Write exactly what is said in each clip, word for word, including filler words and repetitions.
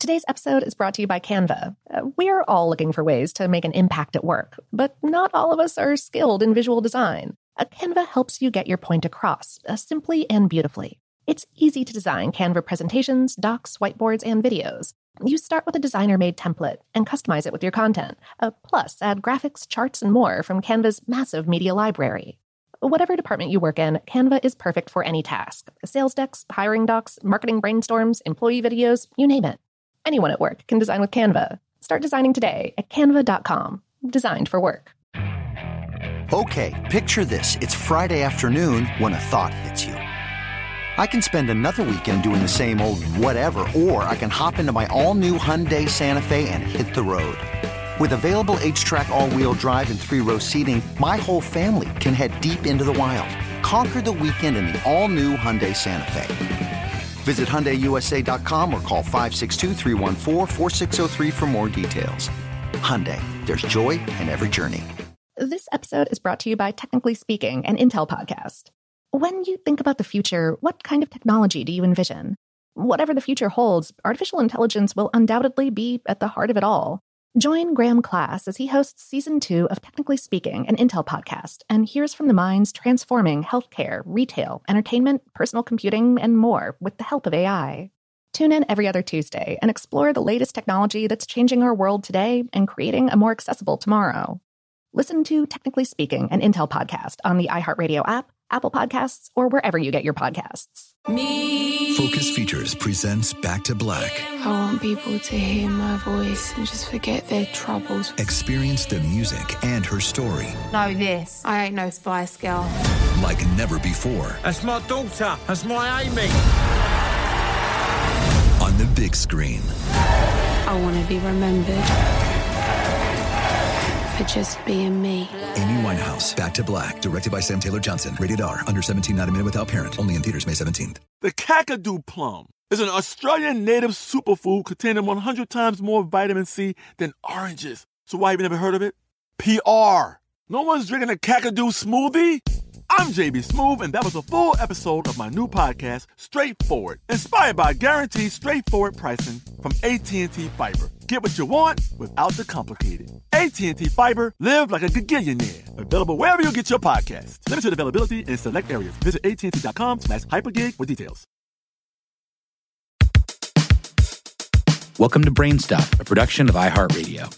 Today's episode is brought to you by Canva. Uh, we're all looking for ways to make an impact at work, but not all of us are skilled in visual design. Uh, Canva helps you get your point across, uh, simply and beautifully. It's easy to design Canva presentations, docs, whiteboards, and videos. You start with a designer-made template and customize it with your content. Uh, plus, add graphics, charts, and more from Canva's massive media library. Whatever department you work in, Canva is perfect for any task. Sales decks, hiring docs, marketing brainstorms, employee videos, you name it. Anyone at work can design with Canva. Start designing today at canva dot com. Designed for work. Okay, picture this. It's Friday afternoon when a thought hits you. I can spend another weekend doing the same old whatever, or I can hop into my all-new Hyundai Santa Fe and hit the road. With available H-Track all-wheel drive and three-row seating, my whole family can head deep into the wild. Conquer the weekend in the all-new Hyundai Santa Fe. Visit Hyundai U S A dot com or call five six two, three one four, four six zero three for more details. Hyundai, there's joy in every journey. This episode is brought to you by Technically Speaking, an Intel podcast. When you think about the future, what kind of technology do you envision? Whatever the future holds, artificial intelligence will undoubtedly be at the heart of it all. Join Graham Class as he hosts Season two of Technically Speaking, an Intel podcast, and hears from the minds transforming healthcare, retail, entertainment, personal computing, and more with the help of A I. Tune in every other Tuesday and explore the latest technology that's changing our world today and creating a more accessible tomorrow. Listen to Technically Speaking, an Intel podcast on the iHeartRadio app, Apple Podcasts, or wherever you get your podcasts. Me. Focus Features presents Back to Black. I want people to hear my voice and just forget their troubles. Experience the music and her story. Know this. I ain't no Spice Girl. Like never before. That's my daughter. That's my Amy. On the big screen. I want to be remembered for just being me. Amy Winehouse, Back to Black, directed by Sam Taylor Johnson. Rated R, under seventeen, not a minute without parent. Only in theaters May seventeenth. The Kakadu plum is an Australian native superfood containing one hundred times more vitamin C than oranges. So why have you never heard of it? P R. No one's drinking a Kakadu smoothie? I'm J B Smoove, and that was a full episode of my new podcast, Straightforward, inspired by guaranteed straightforward pricing from A T and T Fiber. Get what you want without the complicated. A T and T Fiber, live like a gigillionaire. Available wherever you get your podcasts. Limited availability in select areas. Visit A T and T dot com slash hypergig for details. Welcome to Brain Stuff, a production of iHeartRadio.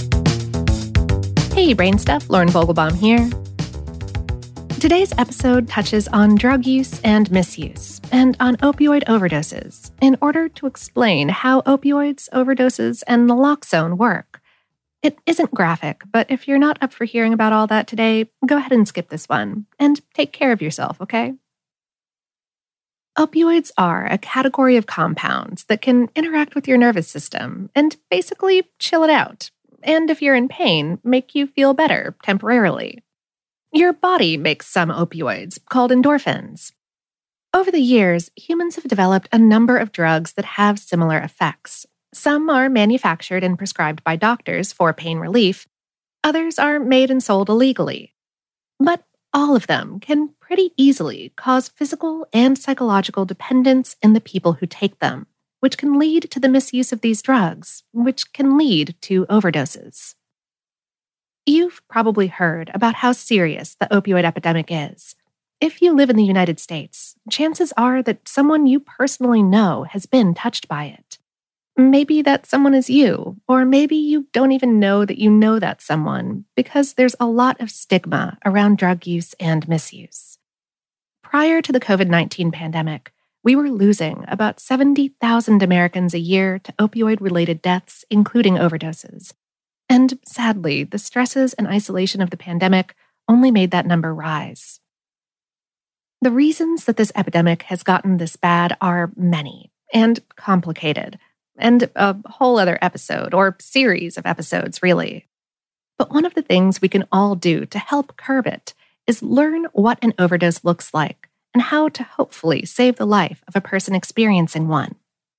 Hey, Brain Stuff, Lauren Vogelbaum here. Today's episode touches on drug use and misuse, and on opioid overdoses, in order to explain how opioids, overdoses, and naloxone work. It isn't graphic, but if you're not up for hearing about all that today, go ahead and skip this one, and take care of yourself, okay? Opioids are a category of compounds that can interact with your nervous system and basically chill it out, and if you're in pain, make you feel better temporarily. Your body makes some opioids, called endorphins. Over the years, humans have developed a number of drugs that have similar effects. Some are manufactured and prescribed by doctors for pain relief. Others are made and sold illegally. But all of them can pretty easily cause physical and psychological dependence in the people who take them, which can lead to the misuse of these drugs, which can lead to overdoses. You've probably heard about how serious the opioid epidemic is. If you live in the United States, chances are that someone you personally know has been touched by it. Maybe that someone is you, or maybe you don't even know that you know that someone, because there's a lot of stigma around drug use and misuse. Prior to the covid nineteen pandemic, we were losing about seventy thousand Americans a year to opioid-related deaths, including overdoses. And sadly, the stresses and isolation of the pandemic only made that number rise. The reasons that this epidemic has gotten this bad are many and complicated, and a whole other episode or series of episodes, really. But one of the things we can all do to help curb it is learn what an overdose looks like and how to hopefully save the life of a person experiencing one.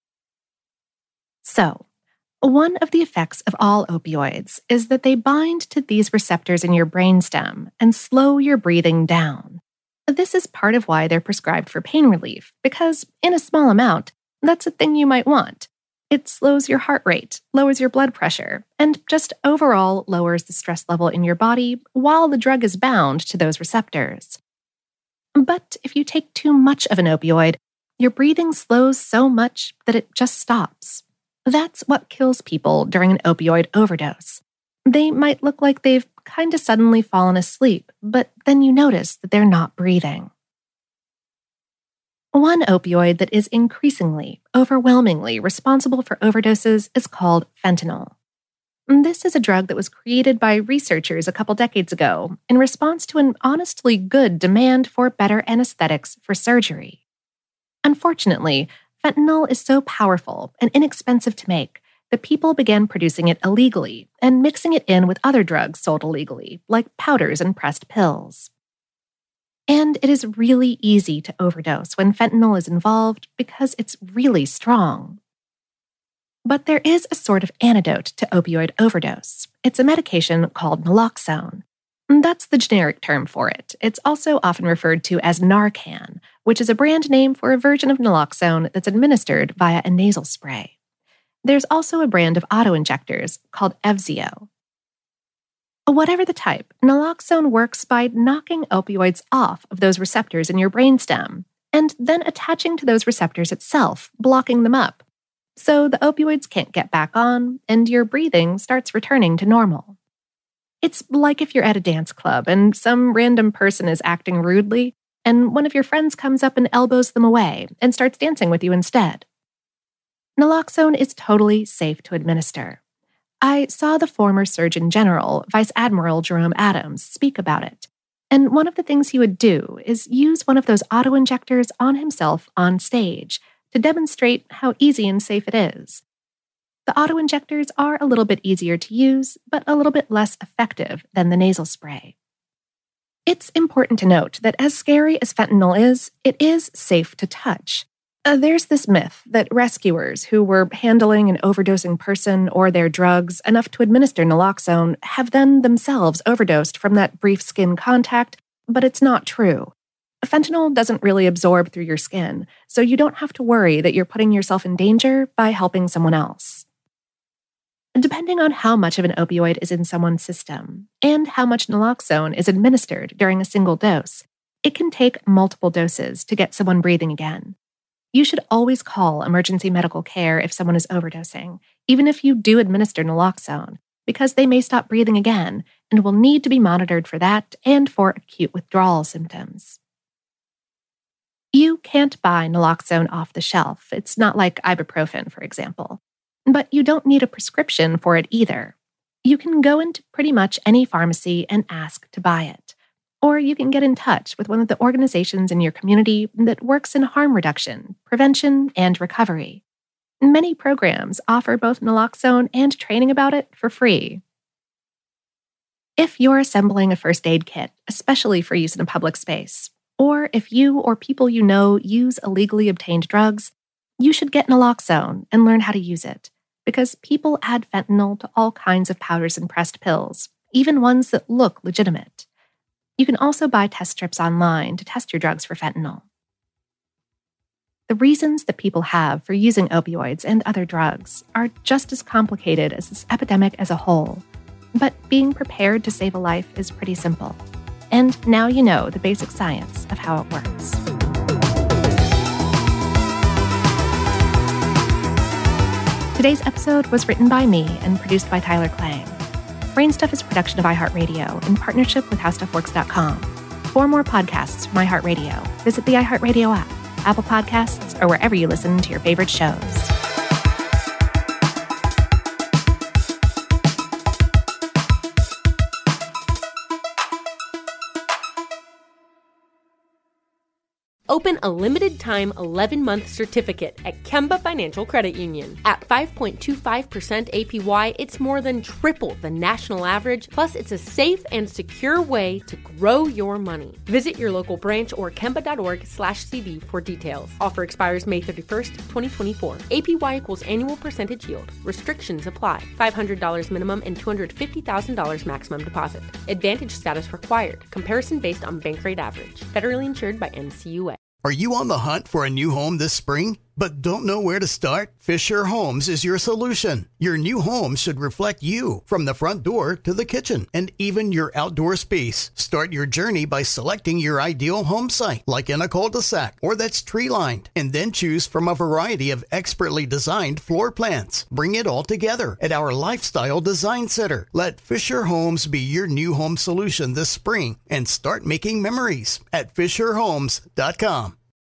So, one of the effects of all opioids is that they bind to these receptors in your brainstem and slow your breathing down. This is part of why they're prescribed for pain relief, because in a small amount, that's a thing you might want. It slows your heart rate, lowers your blood pressure, and just overall lowers the stress level in your body while the drug is bound to those receptors. But if you take too much of an opioid, your breathing slows so much that it just stops. That's what kills people during an opioid overdose. They might look like they've kind of suddenly fallen asleep, but then you notice that they're not breathing. One opioid that is increasingly, overwhelmingly responsible for overdoses is called fentanyl. This is a drug that was created by researchers a couple decades ago in response to an honestly good demand for better anesthetics for surgery. Unfortunately, fentanyl is so powerful and inexpensive to make that people began producing it illegally and mixing it in with other drugs sold illegally, like powders and pressed pills. And it is really easy to overdose when fentanyl is involved because it's really strong. But there is a sort of antidote to opioid overdose. It's a medication called naloxone. That's the generic term for it. It's also often referred to as Narcan, which is a brand name for a version of naloxone that's administered via a nasal spray. There's also a brand of autoinjectors called Evzio. Whatever the type, naloxone works by knocking opioids off of those receptors in your brainstem, and then attaching to those receptors itself, blocking them up. So the opioids can't get back on, and your breathing starts returning to normal. It's like if you're at a dance club and some random person is acting rudely, and one of your friends comes up and elbows them away and starts dancing with you instead. Naloxone is totally safe to administer. I saw the former Surgeon General, Vice Admiral Jerome Adams, speak about it, and one of the things he would do is use one of those autoinjectors on himself on stage to demonstrate how easy and safe it is. The autoinjectors are a little bit easier to use, but a little bit less effective than the nasal spray. It's important to note that as scary as fentanyl is, it is safe to touch. Uh, there's this myth that rescuers who were handling an overdosing person or their drugs enough to administer naloxone have then themselves overdosed from that brief skin contact, but it's not true. Fentanyl doesn't really absorb through your skin, so you don't have to worry that you're putting yourself in danger by helping someone else. Depending on how much of an opioid is in someone's system and how much naloxone is administered during a single dose, it can take multiple doses to get someone breathing again. You should always call emergency medical care if someone is overdosing, even if you do administer naloxone, because they may stop breathing again and will need to be monitored for that and for acute withdrawal symptoms. You can't buy naloxone off the shelf. It's not like ibuprofen, for example. But you don't need a prescription for it either. You can go into pretty much any pharmacy and ask to buy it. Or you can get in touch with one of the organizations in your community that works in harm reduction, prevention, and recovery. Many programs offer both naloxone and training about it for free. If you're assembling a first aid kit, especially for use in a public space, or if you or people you know use illegally obtained drugs, you should get naloxone and learn how to use it, because people add fentanyl to all kinds of powders and pressed pills, even ones that look legitimate. You can also buy test strips online to test your drugs for fentanyl. The reasons that people have for using opioids and other drugs are just as complicated as this epidemic as a whole, but being prepared to save a life is pretty simple. And now you know the basic science of how it works. Today's episode was written by me and produced by Tyler Klang. Brainstuff is a production of iHeartRadio in partnership with how stuff works dot com. For more podcasts from iHeartRadio, visit the iHeartRadio app, Apple Podcasts, or wherever you listen to your favorite shows. Open a limited-time eleven-month certificate at Kemba Financial Credit Union. At five point two five percent A P Y, it's more than triple the national average, plus it's a safe and secure way to grow your money. Visit your local branch or kemba.org slash CD for details. Offer expires May thirty-first, twenty twenty-four. A P Y equals annual percentage yield. Restrictions apply. five hundred dollars minimum and two hundred fifty thousand dollars maximum deposit. Advantage status required. Comparison based on bank rate average. Federally insured by N C U A. Are you on the hunt for a new home this spring? but don't know where to start? Fisher Homes is your solution. Your new home should reflect you, from the front door to the kitchen and even your outdoor space. Start your journey by selecting your ideal home site, like in a cul-de-sac or that's tree-lined, and then choose from a variety of expertly designed floor plans. Bring it all together at our Lifestyle Design Center. Let Fisher Homes be your new home solution this spring and start making memories at fisher homes dot com.